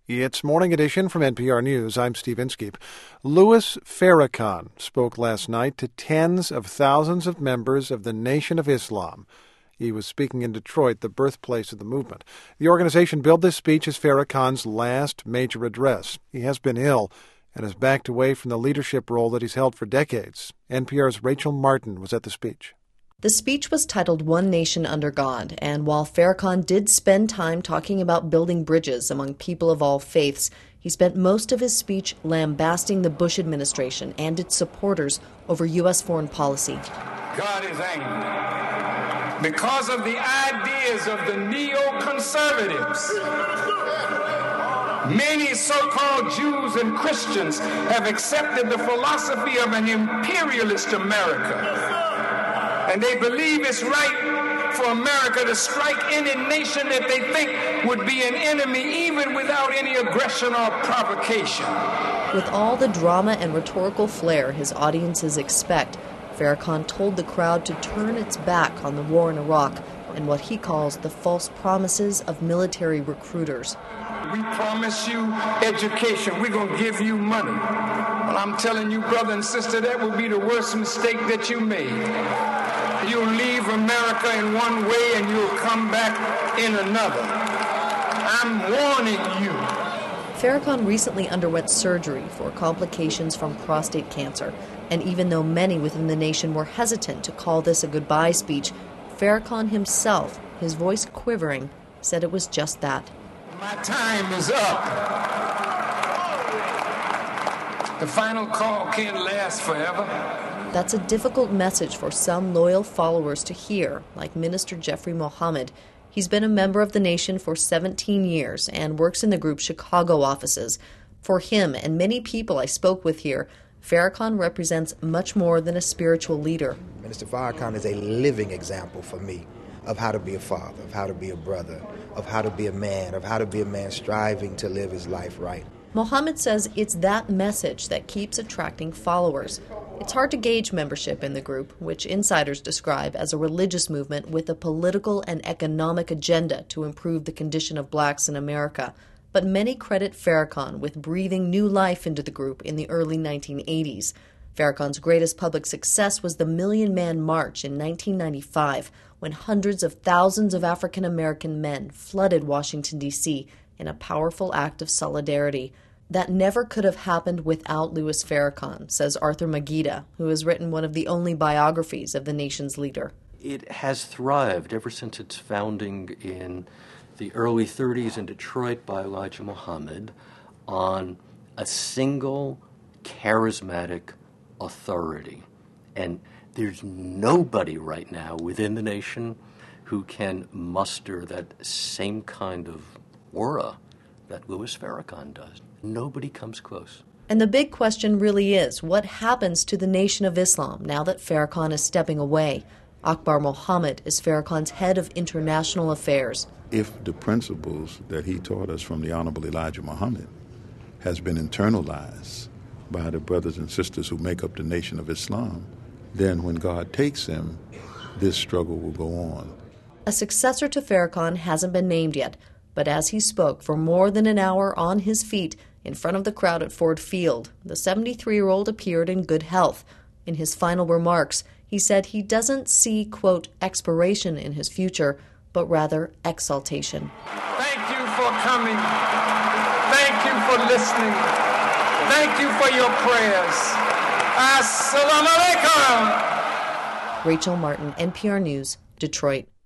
It's Morning Edition from NPR News. I'm Steve Inskeep. Louis Farrakhan spoke last night to tens of thousands of members of the Nation of Islam. He was speaking in Detroit, the birthplace of the movement. The organization billed this speech as Farrakhan's last major address. He has been ill and has backed away from the leadership role that he's held for decades. NPR's Rachel Martin was at the speech. The speech was titled One Nation Under God, and while Farrakhan did spend time talking about building bridges among people of all faiths, he spent most of his speech lambasting the Bush administration and its supporters over U.S. foreign policy. God is angry because of the ideas of the neoconservatives. Many so-called Jews and Christians have accepted the philosophy of an imperialist America. And they believe it's right for America to strike any nation that they think would be an enemy, even without any aggression or provocation. With all the drama and rhetorical flair his audiences expect, Farrakhan told the crowd to turn its back on the war in Iraq and what he calls the false promises of military recruiters. We promise you education. We're going to give you money. Well, I'm telling you, brother and sister, that would be the worst mistake that you made. You'll leave America in one way and you'll come back in another. I'm warning you. Farrakhan recently underwent surgery for complications from prostate cancer, and even though many within the nation were hesitant to call this a goodbye speech, Farrakhan himself, his voice quivering, said it was just that. My time is up. The final call can't last forever. That's a difficult message for some loyal followers to hear, like Minister Jeffrey Mohammed. He's been a member of the nation for 17 years and works in the group's Chicago offices. For him and many people I spoke with here, Farrakhan represents much more than a spiritual leader. Minister Farrakhan is a living example for me of how to be a father, of how to be a brother, of how to be a man striving to live his life right. Mohammed says it's that message that keeps attracting followers. It's hard to gauge membership in the group, which insiders describe as a religious movement with a political and economic agenda to improve the condition of blacks in America. But many credit Farrakhan with breathing new life into the group in the early 1980s. Farrakhan's greatest public success was the Million Man March in 1995, when hundreds of thousands of African American men flooded Washington, D.C. in a powerful act of solidarity. That never could have happened without Louis Farrakhan, says Arthur Magida, who has written one of the only biographies of the nation's leader. It has thrived ever since its founding in the early 30s in Detroit by Elijah Muhammad on a single charismatic authority. And there's nobody right now within the nation who can muster that same kind of aura that Louis Farrakhan does. Nobody comes close. And the big question really is, what happens to the Nation of Islam now that Farrakhan is stepping away? Akbar Mohammed is Farrakhan's head of international affairs. If the principles that he taught us from the Honorable Elijah Muhammad has been internalized by the brothers and sisters who make up the Nation of Islam, then when God takes him, this struggle will go on. A successor to Farrakhan hasn't been named yet, but as he spoke for more than an hour on his feet in front of the crowd at Ford Field, the 73-year-old appeared in good health. In his final remarks, he said he doesn't see, quote, expiration in his future, but rather exaltation. Thank you for coming. Thank you for listening. Thank you for your prayers. Assalamu alaikum. Rachel Martin, NPR News, Detroit.